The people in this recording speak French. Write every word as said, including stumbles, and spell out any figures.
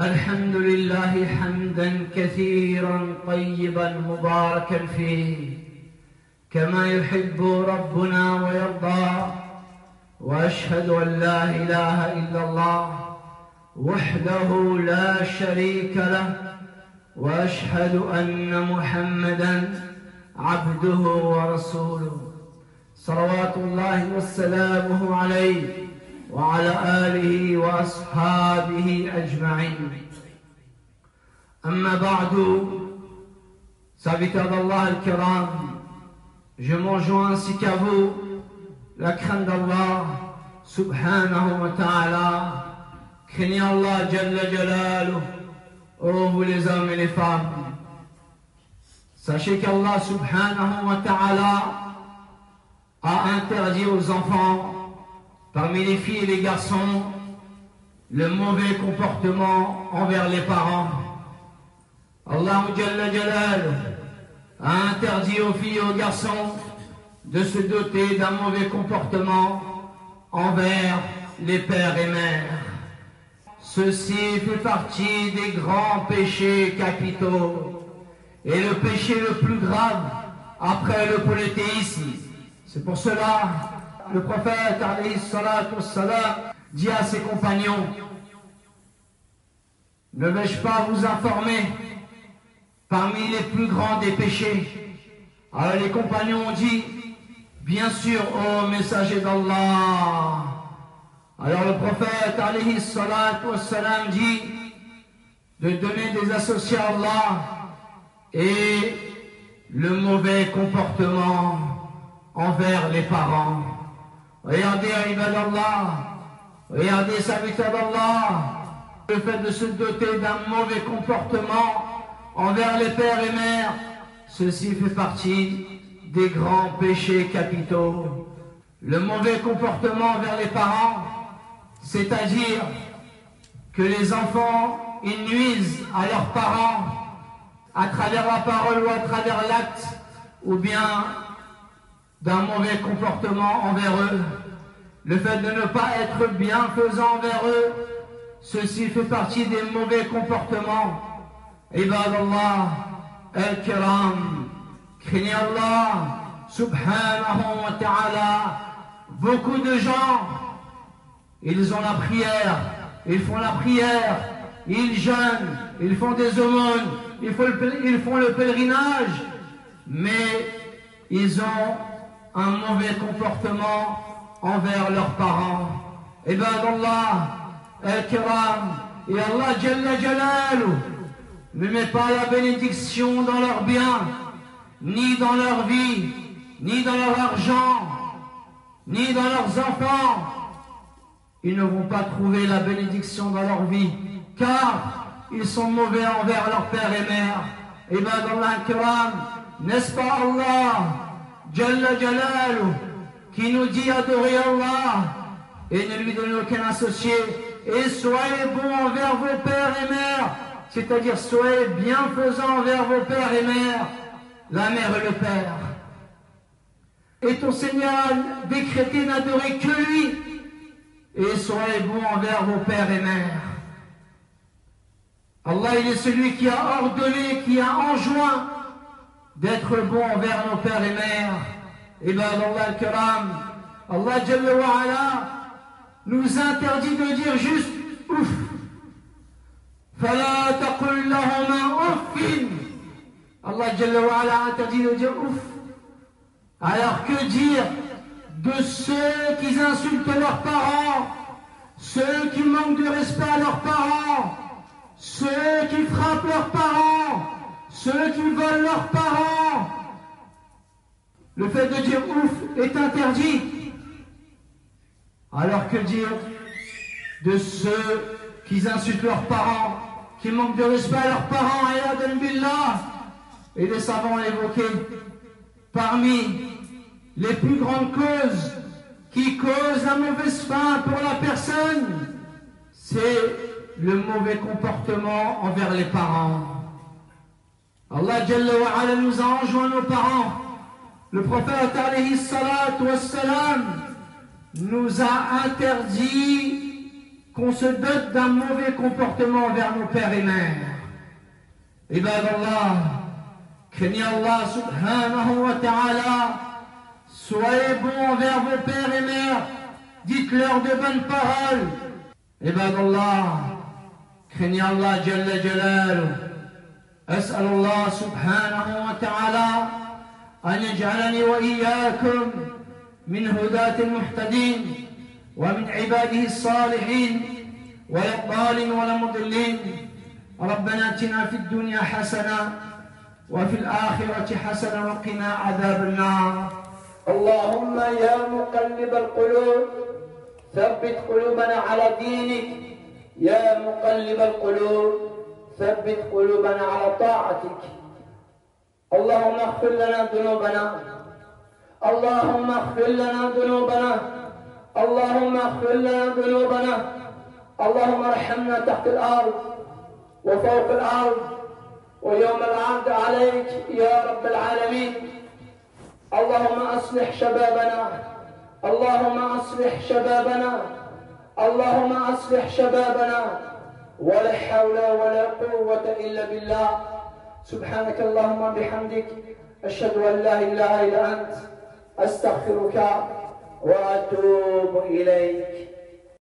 الحمد لله حمدا كثيرا طيبا مباركا فيه كما يحب ربنا ويرضى، وأشهد أن لا إله إلا الله وحده لا شريك له، وأشهد أن محمدا عبده ورسوله صلوات الله وسلامه عليه وعلى آله وأصحابه أجمعين. أما بعد، serviteurs d'Allah al-Kiram, je m'enjoins ainsi qu'à vous la crainte d'Allah subhanahu wa ta'ala. Craignez Allah jalla jalaluh, ô vous les hommes et les femmes. Sachez qu'Allah subhanahu wa ta'ala a interdit aux enfants, parmi les filles et les garçons, le mauvais comportement envers les parents. Allah Jalla Jalaluh a interdit aux filles et aux garçons de se doter d'un mauvais comportement envers les pères et mères. Ceci fait partie des grands péchés capitaux et le péché le plus grave après le polythéisme. C'est pour cela le prophète alayhi salatu wassalam dit à ses compagnons: ne vais-je pas vous informer parmi les plus grands des péchés? Alors les compagnons ont dit: bien sûr, ô messager d'Allah. Alors le prophète alayhi salatu wassalam dit de donner des associés à Allah et le mauvais comportement envers les parents. Regardez, ibadallah, regardez, serviteurs d'Allah, le fait de se doter d'un mauvais comportement envers les pères et mères, ceci fait partie des grands péchés capitaux. Le mauvais comportement envers les parents, c'est-à-dire que les enfants, ils nuisent à leurs parents à travers la parole ou à travers l'acte, ou bien d'un mauvais comportement envers eux. Le fait de ne pas être bienfaisant envers eux, ceci fait partie des mauvais comportements. Ibadallah al-Kiram, craignez Allah subhanahu wa ta'ala. Beaucoup de gens, ils ont la prière, ils font la prière, ils jeûnent, ils font des aumônes, ils font le, ils font le pèlerinage, mais ils ont un mauvais comportement envers leurs parents. Ibadallah al-Kiram, et Allah Jalla Jalaluh ne met pas la bénédiction dans leurs biens, ni dans leur vie, ni dans leur argent, ni dans leurs enfants. Ils ne vont pas trouver la bénédiction dans leur vie, car ils sont mauvais envers leurs pères et mères. Ibadallah al-Kiram, n'est-ce pas Allah Jalla Jalaluh qui nous dit adorer Allah et ne lui donner aucun associé, et soyez bons envers vos pères et mères, c'est-à-dire soyez bienfaisants envers vos pères et mères, la mère et le père. Et ton Seigneur a décrété n'adorer que lui, et soyez bons envers vos pères et mères. Allah, il est celui qui a ordonné, qui a enjoint d'être bon envers nos pères et mères. Ibadallah al-Kiram, Allah Jalla wa Ala nous interdit de dire juste ouf. Fala taqul lahuma uffin. Allah Jalla wa Ala interdit de dire ouf. Alors que dire de ceux qui insultent leurs parents, ceux qui manquent de respect à leurs parents, ceux qui frappent leurs parents, ceux qui volent leurs parents? Le fait de dire ouf est interdit. Alors que dire de ceux qui insultent leurs parents, qui manquent de respect à leurs parents? Ayadan billah. Et les savants ont évoqué parmi les plus grandes causes qui causent la mauvaise fin pour la personne, c'est le mauvais comportement envers les parents. Allah Jalla wa Ala nous a enjoint nos parents. Le prophète alayhi salatu wassalam nous a interdit qu'on se dote d'un mauvais comportement envers nos pères et mères. Ibadallah, craignez Allah subhanahu wa ta'ala, soyez bons envers vos pères et mères, dites-leur de bonnes paroles. Ibadallah, craignez Allah jalla jalaluh. أسأل الله سبحانه وتعالى أن يجعلني وإياكم من هداة المهتدين ومن عباده الصالحين ولا الضالين ولا مضلين. ربنا اتنا في الدنيا حسنة وفي الآخرة حسنة وقنا عذاب النار. اللهم يا مقلب القلوب ثبت قلوبنا على دينك. يا مقلب القلوب ثبت قلوبنا على طاعتك. اللهم اغفر لنا ذنوبنا اللهم اغفر لنا ذنوبنا اللهم اغفر لنا ذنوبنا اللهم ارحمنا تحت الأرض وفوق الأرض ويوم العرض عليك يا رب العالمين. اللهم أصلح شبابنا اللهم أصلح شبابنا اللهم أصلح شبابنا ولا حول ولا قوة إلا بالله. سبحانك اللهم بحمدك أشهد أن لا إله إلا أنت أستغفرك وأتوب إليك.